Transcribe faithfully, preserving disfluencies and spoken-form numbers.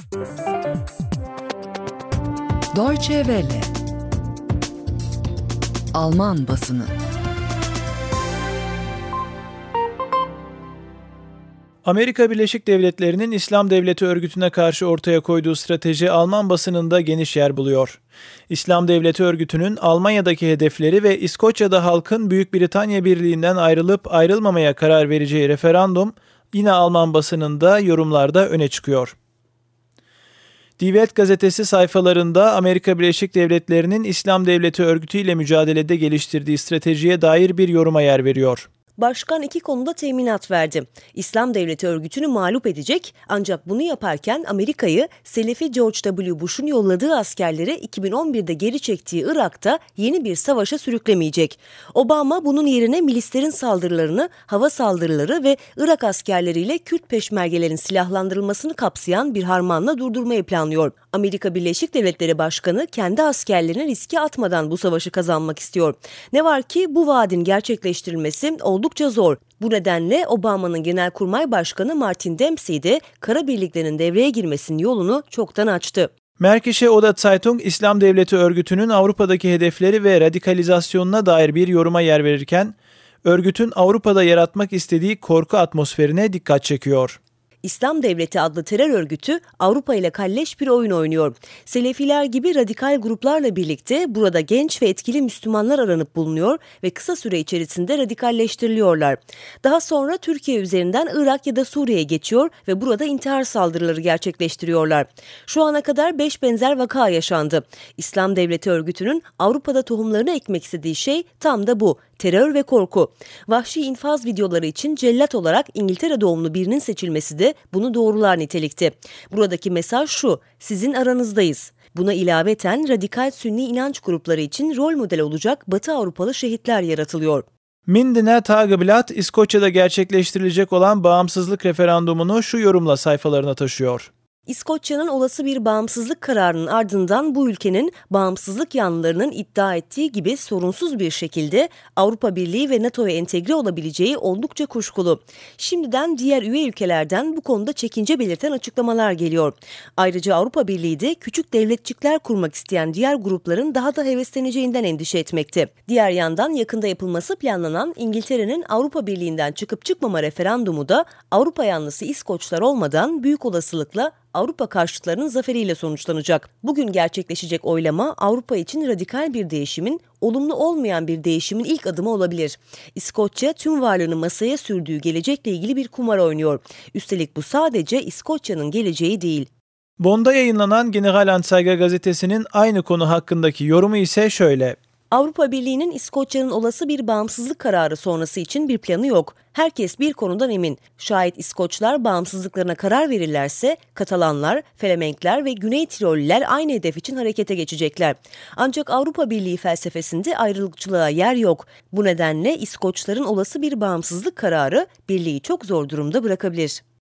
Deutsche Welle. Alman basını. Amerika Birleşik Devletleri'nin İslam Devleti örgütüne karşı ortaya koyduğu strateji Alman basınında geniş yer buluyor. İslam Devleti örgütünün Almanya'daki hedefleri ve İskoçya'da halkın Büyük Britanya Birliği'nden ayrılıp ayrılmamaya karar vereceği referandum yine Alman basınında yorumlarda öne çıkıyor. Die Welt gazetesi sayfalarında Amerika Birleşik Devletleri'nin İslam Devleti örgütüyle mücadelede geliştirdiği stratejiye dair bir yoruma yer veriyor. Başkan iki konuda teminat verdi. İslam Devleti örgütünü mağlup edecek, ancak bunu yaparken Amerika'yı Selefi George W. Bush'un yolladığı askerleri iki bin on birde geri çektiği Irak'ta yeni bir savaşa sürüklemeyecek. Obama bunun yerine milislerin saldırılarını, hava saldırıları ve Irak askerleriyle Kürt peşmergelerin silahlandırılmasını kapsayan bir harmanla durdurmayı planlıyor. Amerika Birleşik Devletleri Başkanı kendi askerlerini riske atmadan bu savaşı kazanmak istiyor. Ne var ki bu vaadin gerçekleştirilmesi oldukça zor. Bu nedenle Obama'nın Genelkurmay Başkanı Martin Dempsey de kara birliklerinin devreye girmesinin yolunu çoktan açtı. Märkische Oda Zeitung, İslam Devleti örgütünün Avrupa'daki hedefleri ve radikalizasyonuna dair bir yoruma yer verirken, örgütün Avrupa'da yaratmak istediği korku atmosferine dikkat çekiyor. İslam Devleti adlı terör örgütü Avrupa ile kalleş bir oyun oynuyor. Selefiler gibi radikal gruplarla birlikte burada genç ve etkili Müslümanlar aranıp bulunuyor ve kısa süre içerisinde radikalleştiriliyorlar. Daha sonra Türkiye üzerinden Irak ya da Suriye'ye geçiyor ve burada intihar saldırıları gerçekleştiriyorlar. Şu ana kadar beş benzer vaka yaşandı. İslam Devleti örgütünün Avrupa'da tohumlarını ekmek istediği şey tam da bu. Terör ve korku. Vahşi infaz videoları için cellat olarak İngiltere doğumlu birinin seçilmesi de bunu doğrular nitelikte. Buradaki mesaj şu: sizin aranızdayız. Buna ilaveten radikal Sünni inanç grupları için rol model olacak Batı Avrupalı şehitler yaratılıyor. Mindene Tageblatt, İskoçya'da gerçekleştirilecek olan bağımsızlık referandumunu şu yorumla sayfalarına taşıyor. İskoçya'nın olası bir bağımsızlık kararının ardından bu ülkenin bağımsızlık yanlılarının iddia ettiği gibi sorunsuz bir şekilde Avrupa Birliği ve NATO'ya entegre olabileceği oldukça kuşkulu. Şimdiden diğer üye ülkelerden bu konuda çekince belirten açıklamalar geliyor. Ayrıca Avrupa Birliği de küçük devletçikler kurmak isteyen diğer grupların daha da hevesleneceğinden endişe etmekte. Diğer yandan yakında yapılması planlanan İngiltere'nin Avrupa Birliği'nden çıkıp çıkmama referandumu da Avrupa yanlısı İskoçlar olmadan büyük olasılıkla Avrupa karşıtlarının zaferiyle sonuçlanacak. Bugün gerçekleşecek oylama Avrupa için radikal bir değişimin, olumlu olmayan bir değişimin ilk adımı olabilir. İskoçya tüm varlığını masaya sürdüğü gelecekle ilgili bir kumar oynuyor. Üstelik bu sadece İskoçya'nın geleceği değil. Bonn'da yayınlanan Generalanzeiger gazetesinin aynı konu hakkındaki yorumu ise şöyle. Avrupa Birliği'nin İskoçya'nın olası bir bağımsızlık kararı sonrası için bir planı yok. Herkes bir konudan emin. Şayet İskoçlar bağımsızlıklarına karar verirlerse Katalanlar, Felemenkler ve Güney Tiroliler aynı hedef için harekete geçecekler. Ancak Avrupa Birliği felsefesinde ayrılıkçılığa yer yok. Bu nedenle İskoçların olası bir bağımsızlık kararı Birliği çok zor durumda bırakabilir.